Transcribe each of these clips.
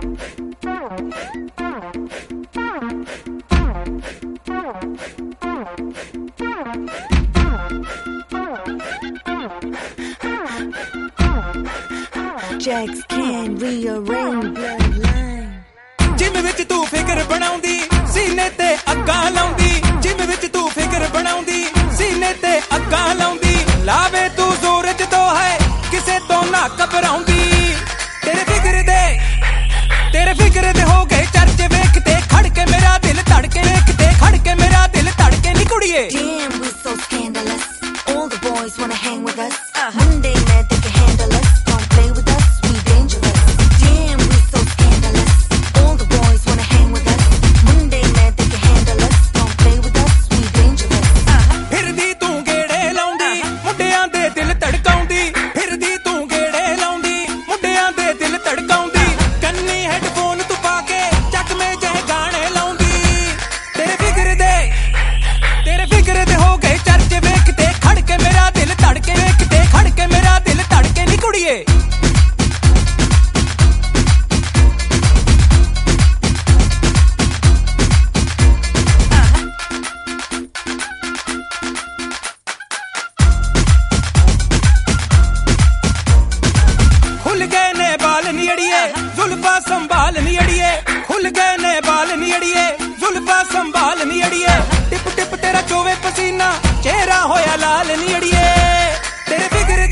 Jax can rearrange bloodline. Gym विच तू figure बनाउंदी सीने ते अग्गां लाउंदी जिम विच तू फिकर बनाउंदी सीने ते अग्गां लाउंदी लावे तू जोर च तो है किसे तो ना घबराउंदी तेरे फिक्र दे हो गए चर्चे वेखते खड़के मेरा दिल धड़के वेखते खड़के मेरा दिल धड़के नी कुड़िए Damn, we so scandalous. All the boys wanna hang with us. Monday night they can handle us. Don't play with us, we dangerous. Damn, we so scandalous. All the boys wanna hang with us. Monday night they can handle us. Don't play with us, we dangerous. फिरदी तू गेड़े लाउंदी मुंडियां दे दिल धड़काउंदी फिरदी तू गेड़े लाउंदी मुंडियां दे दिल धड़काउंदी कन्नी headphone तू पाके चक में जह गाने लाउंदी तेरे फिक्र दे हो गए चर्चे वेखते खड़के मेरा दिल धड़के वेखते खड़के मेरा दिल धड़के नी कुड़िए खुल गए ने बाल नी अड़िए जुल्फा संभाल नी अड़िए खुल गए ने बाल नी अड़िए जुल्फा संभाल नी अड़िए टिप टिप तेरा चोवे पसीना चेहरा होया लाल नी अड़िए तेरे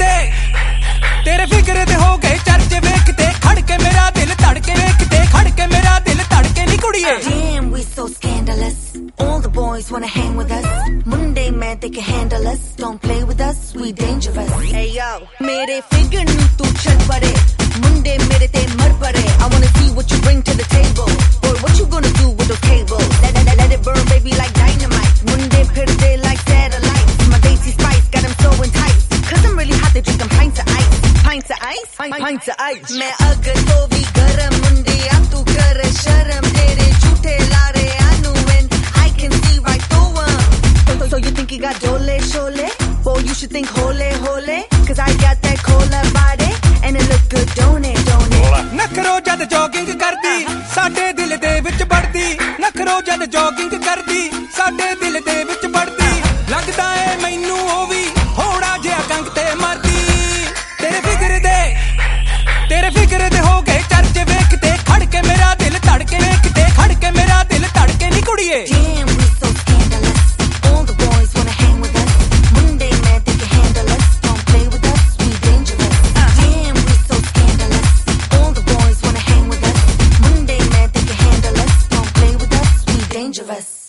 फिक्र दे हो गए चर्चे वेखते खड़के मेरा दिल धड़के वेखते खड़के मेरा दिल धड़के नी कुड़िए Damn, we so scandalous. All the boys wanna hang with us. Monday man they can handle us. Don't play with us, we dangerous. Hey yo, mere figure nu tu chal pare. Monday mere te mar pare. I wanna see what you bring to the table. Boy, what you gonna do with those cables? Let it burn, baby, like dynamite. Monday phirde like satellites. My Daisy Spice got them so enticed. Cause I'm really hot, they drink them pints of ice. Pints of ice? Pints of ice. मैं अगर तो भी गरम मुंडे आप तू कर शर्म तेरे झूठे लारे and I can see right through 'em. So you think you got dole shole? Boy, you should think hole. Cause I got that cola body and it look good, don't it? नखरो जद jogging करदी साडे दिल दे विच बढ़दी नखरो जद jogging करदी साडे दिल दे विच बढ़दी लगदा है मैनू ओ भी थोड़ा जिहा कंग ते मरदी तेरे फिक्र दे हो गए चर्चे वेखते खड़के मेरा दिल धड़के वेखते खड़के मेरा दिल धड़के नी कुड़िए Damn, we so scandalous. All the boys wanna hang with us. Monday man they can handle us. Don't play with us, we dangerous. Damn, we so scandalous. All the boys wanna hang with us. Monday man they can handle us. Don't play with us, we dangerous.